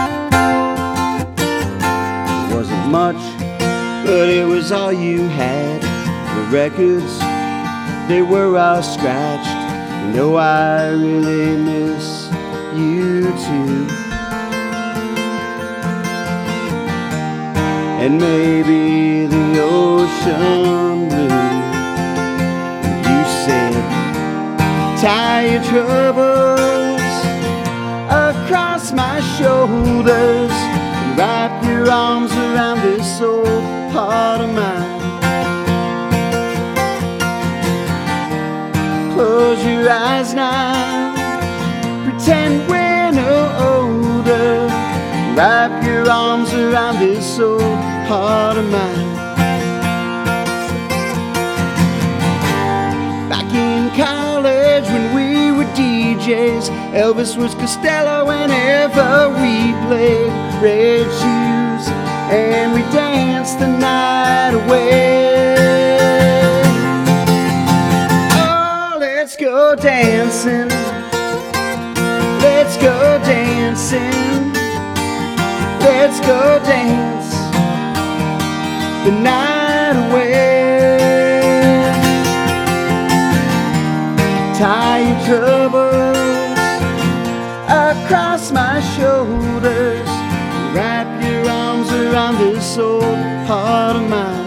It wasn't much, but it was all you had. The records, they were all scratched. You know I really miss you too. And maybe the ocean blue. You said, tie your troubles across my shoulders and wrap your arms around this old heart of mine. Close your eyes now, pretend we're no older. Wrap your arms around this old heart of mine. Back in college when we were DJs, Elvis was Costello whenever we played Red Shoes, and we danced the night away. Oh, let's go dancing. Let's go dancing. Let's go dance the night away. Tie your troubles across my shoulders. Wrap your arms around this old heart of mine.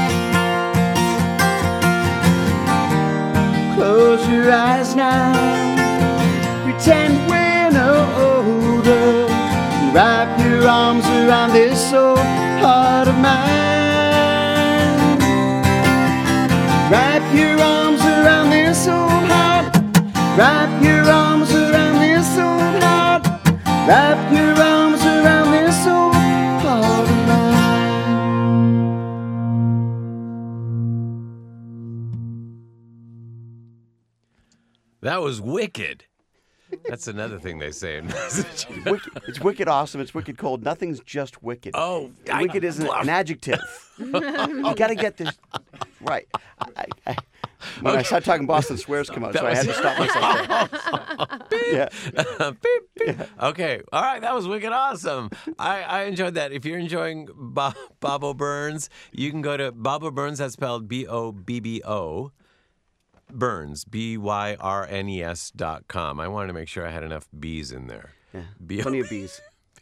Close your eyes now, pretend we're no older. Wrap your arms around this old heart of mine. Wrap your arms around this old heart. Wrap your arms around this old heart. Wrap your arms around this old heart of mine. That was wicked. That's another thing they say in message. It's wicked awesome. It's wicked cold. Nothing's just wicked. Oh, wicked is an adjective. You got to get this right. When I start talking Boston, swears come out, so I had to stop myself there. Yeah. Beep, beep. Yeah. Okay. All right. That was wicked awesome. I enjoyed that. If you're enjoying Bobo Burns, you can go to Bobo Burns. That's spelled BOBBO. Burns, BYRNES.com. I wanted to make sure I had enough B's in there. Yeah, plenty of B's.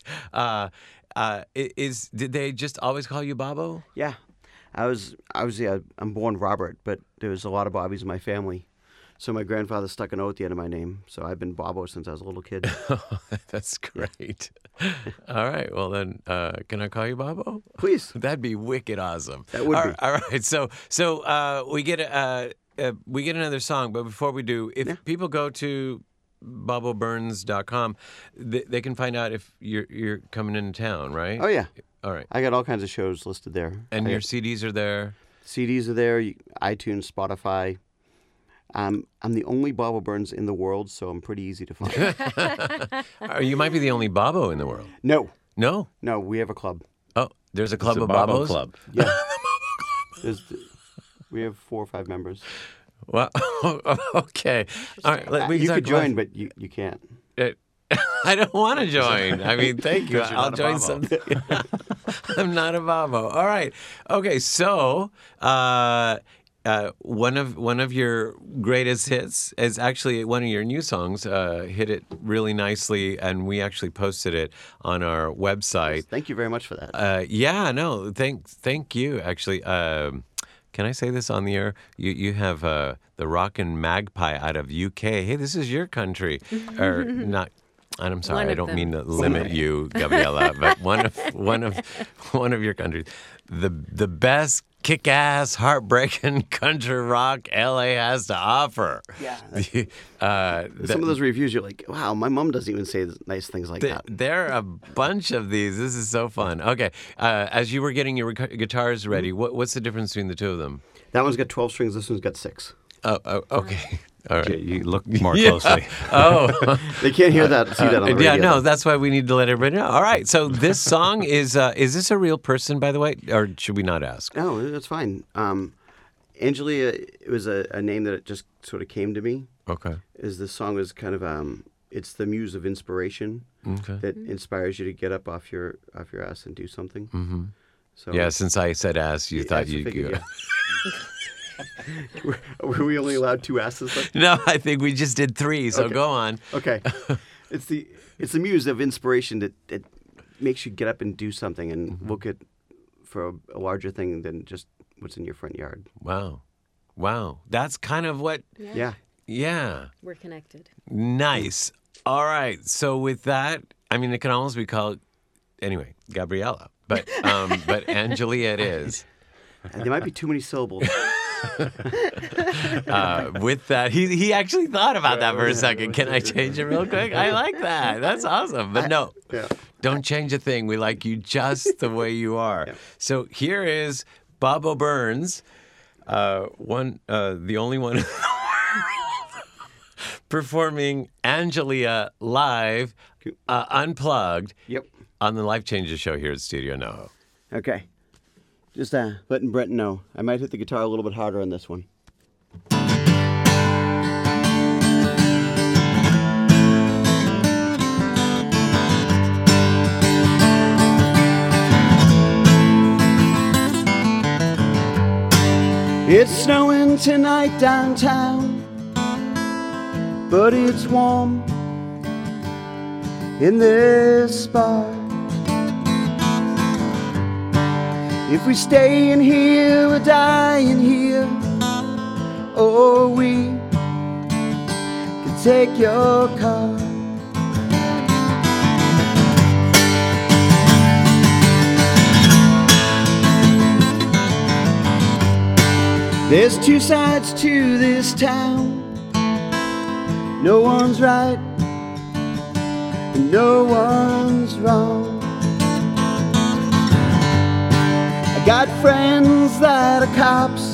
Did they just always call you Bobo? Yeah, I'm born Robert, but there was a lot of Bobbies in my family. So my grandfather stuck an O at the end of my name. So I've been Bobo since I was a little kid. That's great. All right. Well, then, can I call you Bobo? Please. That'd be wicked awesome. That would be. All right. So we get another song, but before we do, if people go to BoboBurns.com, they can find out if you're coming into town, right? Oh, yeah. All right. I got all kinds of shows listed there. And your CDs are there? CDs are there, iTunes, Spotify. I'm the only Bobo Burns in the world, so I'm pretty easy to find. You might be the only Bobo in the world. No. No? No, we have a club. Oh, there's a club of Bobo Bobos? Club. Yeah. We have 4 or 5 members. Well, okay. All right. You could join, but you can't. I don't want to join. I mean, thank you. I'll join something. I'm not a Bobo. All right. Okay. So, one of your greatest hits is actually one of your new songs. Hit it really nicely, and we actually posted it on our website. Thank you very much for that. Yeah. No. Thank you. Actually. Can I say this on the air? You have the Rockin' Magpie out of UK. Hey, this is your country, or not? I'm sorry, I don't mean to limit you, Gabriella, but one of your countries, the best kick-ass, heartbreaking country rock LA has to offer. Yeah. Some of those reviews, you're like, wow, my mom doesn't even say nice things like that. There are a bunch of these. This is so fun. Okay, as you were getting your guitars ready, what's the difference between the two of them? That one's got 12 strings. This one's got 6. Okay. All right. You look more closely. Oh. They can't hear that, see that on the radio. Yeah, no, though. that's why we need to let everybody know. All right, so this song is this a real person, by the way, or should we not ask? No, that's fine. Angelia, it was a name that just sort of came to me. Okay. This song is kind of it's the muse of inspiration that inspires you to get up off your ass and do something. Mm-hmm. So Yeah, since I said ass, you thought I you'd figured, go. yeah. Were we only allowed 2 asses? Then? No, I think we just did 3, so Okay. go on. Okay, it's the muse of inspiration that makes you get up and do something and look at for a larger thing than just what's in your front yard. Wow. That's kind of what. Yeah. Yeah. We're connected. Nice. All right. So with that, I mean, it can almost be called anyway, Gabriella, but Angelia it is. There might be too many syllables. With that, he actually thought about that for a second. Can I change it real quick? I like that. That's awesome. But no, don't change a thing. We like you just the way you are. Yeah. So here is Bobo Burns, the only one in the world, performing Angelia live, unplugged, Yep. on the Life Changes show here at Studio NoHo. Okay. Just letting Brent know. I might hit the guitar a little bit harder on this one. It's snowing tonight downtown, but it's warm in this bar. If we stay in here, we're dying here. Or we can take your car. There's 2 sides to this town. No one's right and no one's wrong. I got friends that are cops,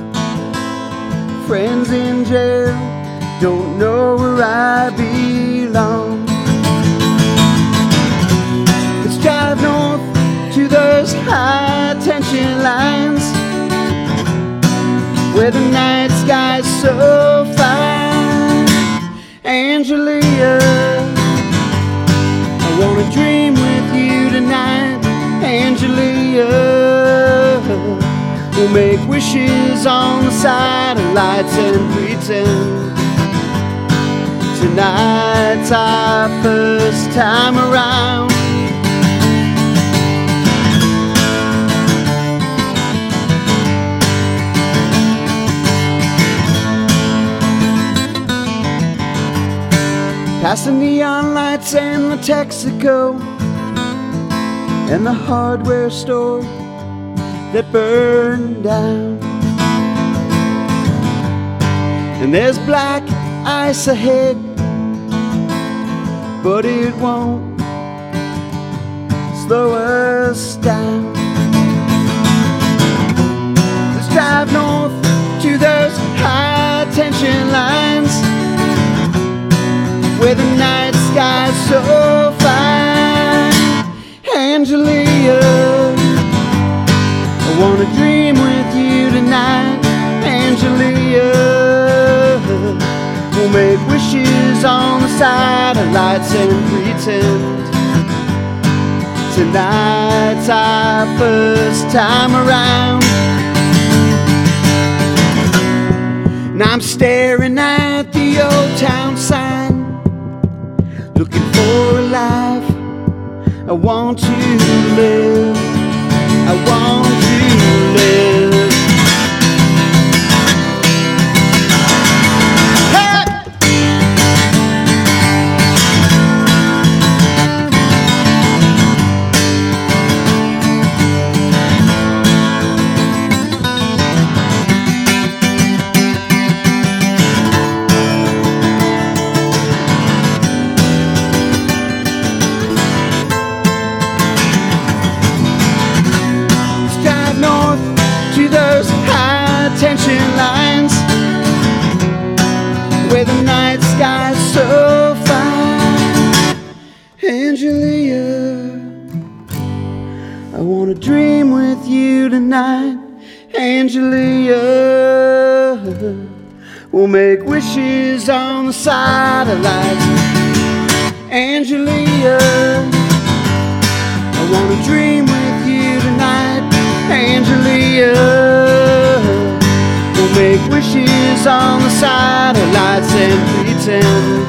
friends in jail, don't know where I belong. Let's drive north to those high tension lines, where the night sky's so fine. Angelia, I wanna dream with you tonight. Angelia, we'll make wishes on the satellites and pretend tonight's our first time around. Past the neon lights and the Texaco and the hardware store that burned down. And there's black ice ahead, but it won't slow us down. Let's drive north to those high tension lines, where the night sky's so fine. Angelia, I wanna dream with you tonight. Angelia, we'll make wishes on the satellites and pretend tonight's our first time around. And I'm staring at the old town sign, looking for a life I want to live. I want to live. Tension lines, Angelia will make wishes on the satellites. Angelia, I wanna dream with you tonight. Angelia, we'll make wishes on the satellites and pretend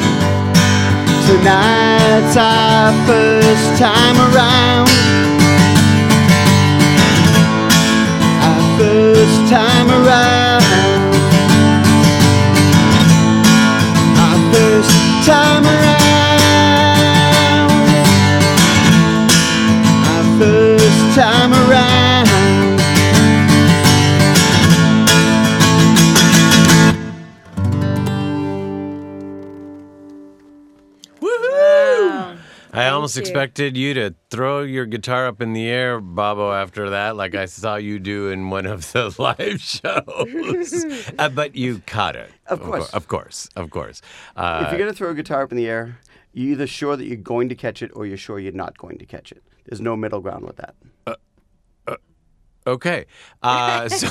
tonight's our first time around. Our first time around. Our first time around. Our first time around. I almost expected you to throw your guitar up in the air, Bobo, after that, like I saw you do in one of the live shows. But you caught it. Of course. Of course. If you're going to throw a guitar up in the air, you're either sure that you're going to catch it or you're sure you're not going to catch it. There's no middle ground with that. Okay. So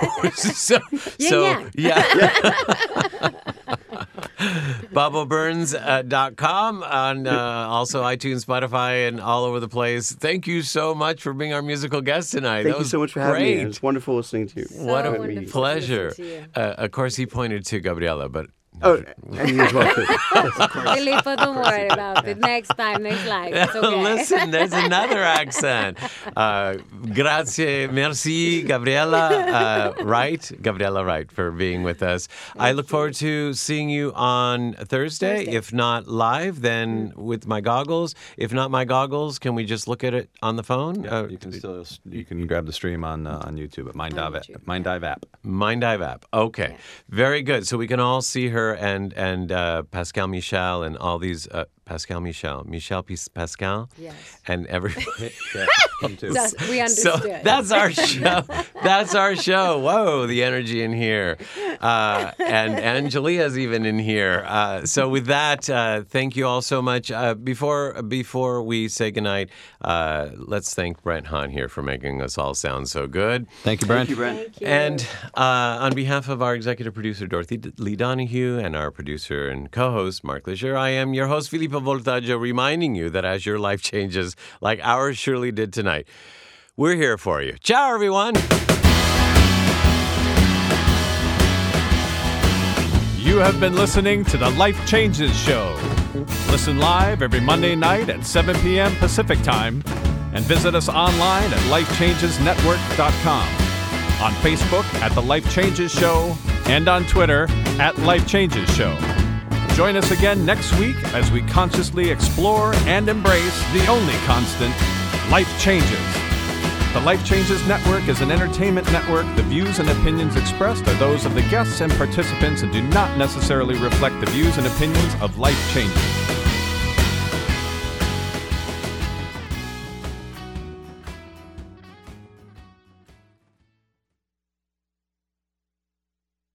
yeah. BoboBurns.com on also iTunes, Spotify, and all over the place. Thank you so much for being our musical guest tonight. Thank you so much for having me. It's wonderful listening to you. What a wonderful pleasure. to listen Of course, he pointed to Gabriela, but Oh, and you as well, too. Filippo, don't worry about it. Next time, next live. It's okay. Listen, there's another accent. Grazie, merci, Gabriela Wright. Gabriela Wright for being with us. I look forward to seeing you on Thursday. If not live, then with my goggles. If not my goggles, can we just look at it on the phone? You can grab the stream on YouTube at Mind Dive app. Mind Dive app. Okay, very good. So we can all see her and Pascal Michel and all these Pascal Michel, Pascal, Yes. and everybody. Him too. We understood. So that's our show. That's our show. Whoa, the energy in here, and Angelia's even in here. So with that, thank you all so much. Before we say goodnight, let's thank Brent Hahn here for making us all sound so good. Thank you, Brent. Thank you, Brent. Thank you. And on behalf of our executive producer, Dorothy Lee Donahue, and our producer and co-host, Mark Leisure, I am your host, Filippo Voltaggio, reminding you that as your life changes, like ours surely did tonight, we're here for you. Ciao, everyone. You have been listening to the Life Changes Show. Listen live every Monday night at 7 p.m. Pacific Time and visit us online at lifechangesnetwork.com, on Facebook at The Life Changes Show, and on Twitter at Life Changes Show. Join us again next week as we consciously explore and embrace the only constant, life changes. The Life Changes Network is an entertainment network. The views and opinions expressed are those of the guests and participants and do not necessarily reflect the views and opinions of Life Changes.